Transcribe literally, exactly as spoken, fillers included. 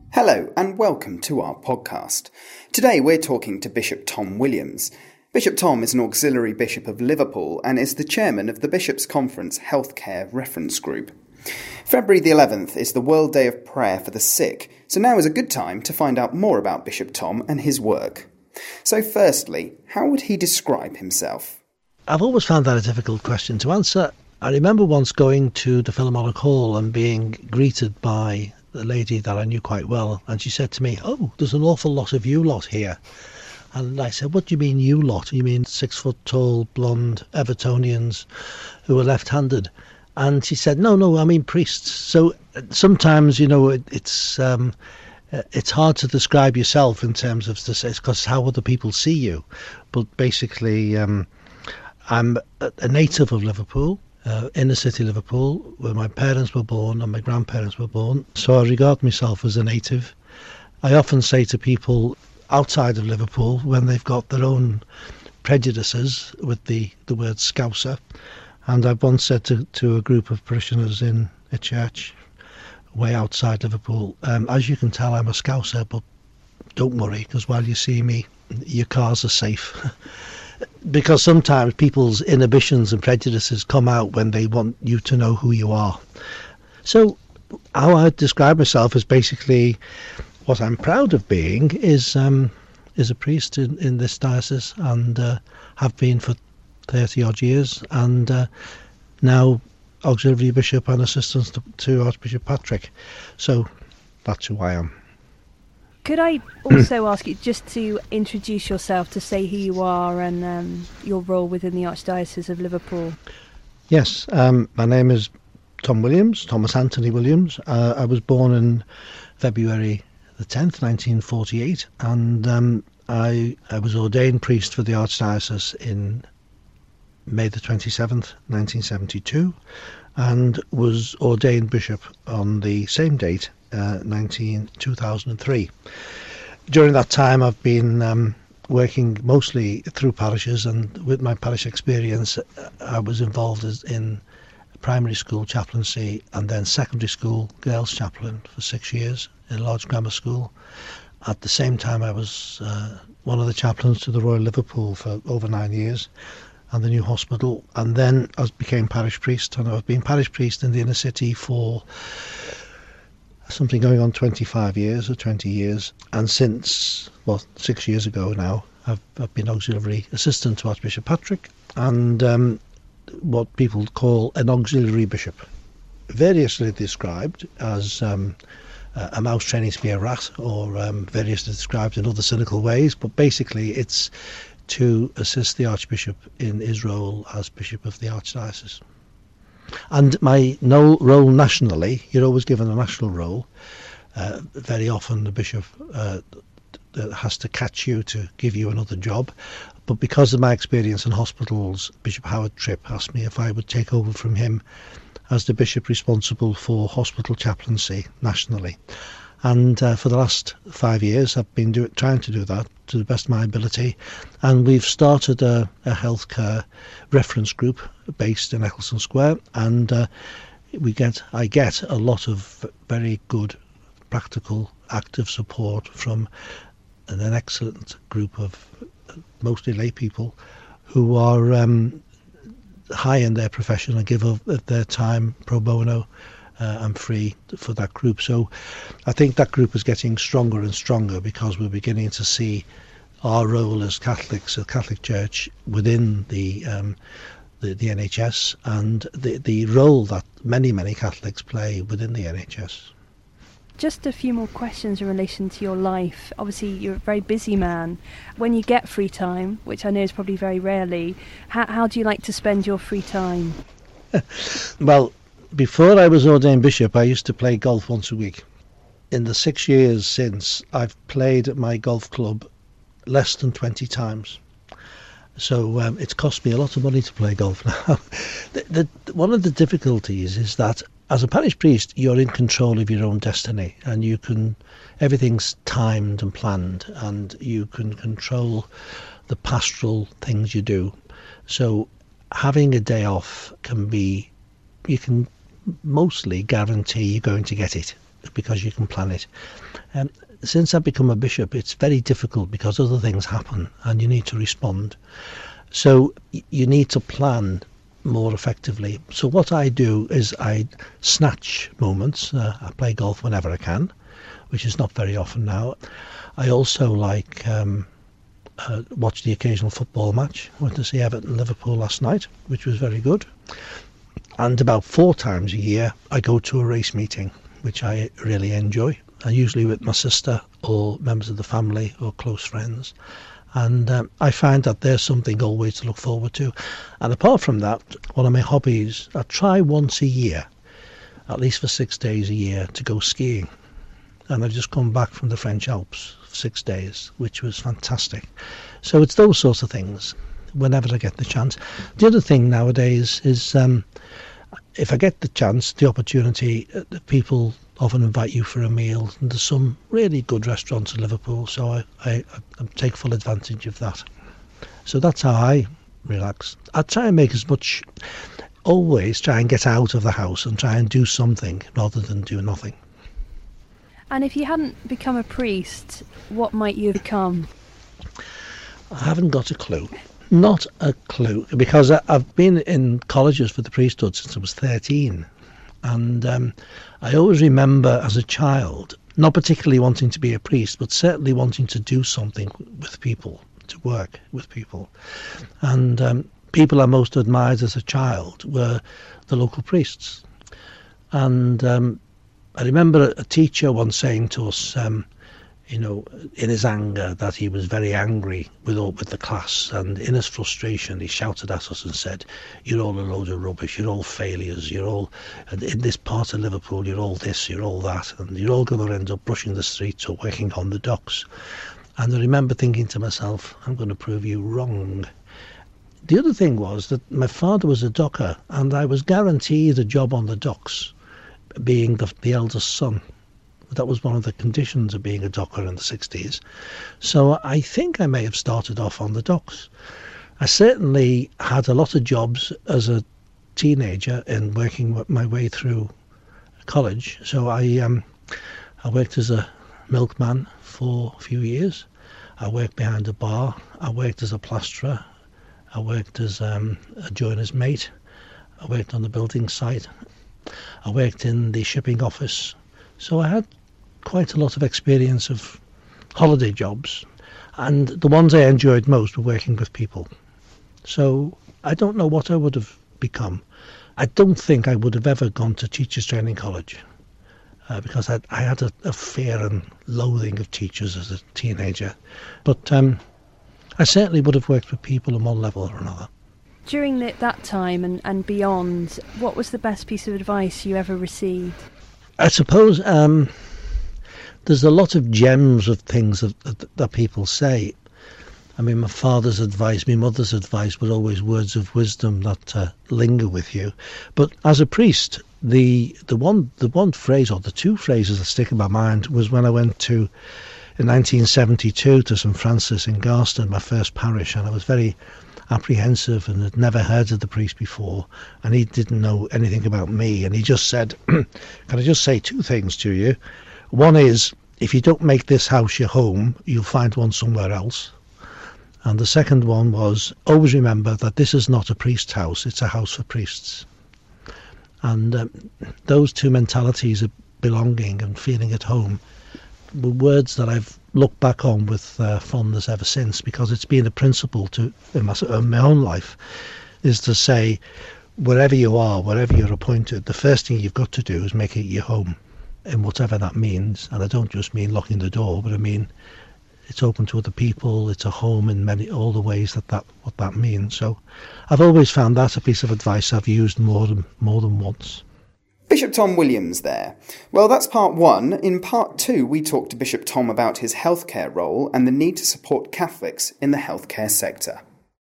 Hello and welcome to our podcast. Today we're talking to Bishop Tom Williams. Bishop Tom is an auxiliary bishop of Liverpool and is the chairman of the Bishops' Conference Healthcare Reference Group. February the eleventh is the World Day of Prayer for the Sick, so now is a good time to find out more about Bishop Tom and his work. So firstly, how would he describe himself? I've always found that a difficult question to answer. I remember once going to the Philharmonic Hall and being greeted by a lady that I knew quite well, and she said to me, "Oh, there's an awful lot of you lot here." And I said, "What do you mean you lot? You mean six foot tall, blonde Evertonians who are left-handed?" And she said, no, no, I mean priests. So sometimes, you know, it, it's um, it's hard to describe yourself in terms of this, because how other people see you. But basically, um, I'm a native of Liverpool. Uh, inner city Liverpool, where my parents were born and my grandparents were born, so I regard myself as a native. I often say to people outside of Liverpool, when they've got their own prejudices with the, the word Scouser, and I've once said to, to a group of parishioners in a church way outside Liverpool, um, as you can tell I'm a Scouser, but don't worry, because while you see me, your cars are safe. Because sometimes people's inhibitions and prejudices come out when they want you to know who you are. So how I describe myself is basically what I'm proud of being is um, is a priest in, in this diocese, and uh, have been for thirty odd years, and uh, now auxiliary bishop and assistant to, to Archbishop Patrick. So that's who I am. Could I also ask you just to introduce yourself, to say who you are and um, your role within the Archdiocese of Liverpool? Yes, um, my name is Tom Williams, Thomas Anthony Williams. Uh, I was born in February the tenth, nineteen forty-eight, and um, I, I was ordained priest for the Archdiocese in May the twenty-seventh, nineteen seventy-two, and was ordained bishop on the same date, Uh, nineteen two thousand three. During that time I've been um, working mostly through parishes, and with my parish experience I was involved as in primary school chaplaincy and then secondary school girls chaplain for six years in Lodge Grammar School. At the same time I was uh, one of the chaplains to the Royal Liverpool for over nine years and the new hospital, and then I became parish priest, and I've been parish priest in the inner city for something going on twenty-five years or twenty years, and since, well, six years ago now, I've, I've been auxiliary assistant to Archbishop Patrick, and um, what people call an auxiliary bishop, variously described as um, a mouse training to be a rat, or um, variously described in other cynical ways, but basically it's to assist the Archbishop in his role as Bishop of the Archdiocese. And my no role nationally, you're always given a national role. Uh, very often the bishop uh, has to catch you to give you another job. But because of my experience in hospitals, Bishop Howard Tripp asked me if I would take over from him as the bishop responsible for hospital chaplaincy nationally. And uh, for the last five years I've been do- trying to do that to the best of my ability, and we've started a, a healthcare reference group based in Eccleston Square, and uh, we get I get a lot of very good practical active support from an, an excellent group of mostly lay people who are um, high in their profession and give of, of their time pro bono. Uh, I'm free for that group. So I think that group is getting stronger and stronger, because we're beginning to see our role as Catholics, a Catholic Church within the um, the, the N H S, and the, the role that many, many Catholics play within the N H S. Just a few more questions in relation to your life. Obviously you're a very busy man. When you get free time, which I know is probably very rarely, how, how do you like to spend your free time? Well, before I was ordained bishop, I used to play golf once a week. In the six years since, I've played at my golf club less than twenty times. So um, it's cost me a lot of money to play golf now. the, the, one of the difficulties is that as a parish priest, you're in control of your own destiny, and you can, everything's timed and planned, and you can control the pastoral things you do. So having a day off can be, you can mostly guarantee you're going to get it. because you can plan it. Um, since I've become a bishop, it's very difficult because other things happen and you need to respond. So you need to plan more effectively. So what I do is I snatch moments. Uh, I play golf whenever I can, which is not very often now. I also like um, uh, watch the occasional football match. I went to see Everton Liverpool last night, which was very good. And about four times a year I go to a race meeting, which I really enjoy. And usually with my sister or members of the family or close friends. And um, I find that there's something always to look forward to. And apart from that, one of my hobbies, I try once a year, at least for six days a year, to go skiing. And I've just come back from the French Alps for six days, which was fantastic. So it's those sorts of things, whenever I get the chance. The other thing nowadays is, um, if I get the chance, the opportunity, uh, people often invite you for a meal, and there's some really good restaurants in Liverpool, so I, I, I take full advantage of that. So that's how I relax. I try and make as much, always try and get out of the house and try and do something rather than do nothing. And if you hadn't become a priest, what might you have become? I haven't got a clue. Not a clue, because I, I've been in colleges for the priesthood since I was thirteen. And um, I always remember as a child, not particularly wanting to be a priest, but certainly wanting to do something with people, to work with people. And um, people I most admired as a child were the local priests. And um, I remember a teacher once saying to us, um, you know, in his anger, that he was very angry with all, with the class, and in his frustration he shouted at us and said, "You're all a load of rubbish, you're all failures, you're all, and in this part of Liverpool you're all this, you're all that, and you're all going to end up brushing the streets or working on the docks." And I remember thinking to myself, I'm going to prove you wrong. The other thing was that my father was a docker, and I was guaranteed a job on the docks, being the, the eldest son. That was one of the conditions of being a docker in the sixties. So I think I may have started off on the docks. I certainly had a lot of jobs as a teenager in working my way through college. So I um, I worked as a milkman for a few years. I worked behind a bar. I worked as a plasterer. I worked as um, a joiner's mate. I worked on the building site. I worked in the shipping office. So I had quite a lot of experience of holiday jobs, and the ones I enjoyed most were working with people. So I don't know what I would have become. I don't think I would have ever gone to Teachers Training College, uh, because I, I had a, a fear and loathing of teachers as a teenager. But um, I certainly would have worked with people on one level or another. During the, that time and, and beyond, what was the best piece of advice you ever received? I suppose um, there's a lot of gems of things that, that, that people say. I mean, my father's advice, my mother's advice were always words of wisdom that uh, linger with you. But as a priest, the the one the one phrase, or the two phrases that stick in my mind, was when I went to, in nineteen seventy-two, to St Francis in Garston, my first parish, and I was very apprehensive and had never heard of the priest before, and he didn't know anything about me, and he just said, "Can I just say two things to you? One is, if you don't make this house your home, you'll find one somewhere else. And the second one was, always remember that this is not a priest's house, it's a house for priests." And um, those two mentalities of belonging and feeling at home were words that I've looked back on with uh, fondness ever since, because it's been a principle to in my, in my own life, is to say, wherever you are, wherever you're appointed, the first thing you've got to do is make it your home, in whatever that means. And I don't just mean locking the door, but I mean it's open to other people, it's a home in many all the ways that, that what that means. So I've always found that a piece of advice I've used more than more than once. Bishop Tom Williams there. Well, that's part one. In part two, we talked to Bishop Tom about his healthcare role and the need to support Catholics in the healthcare sector.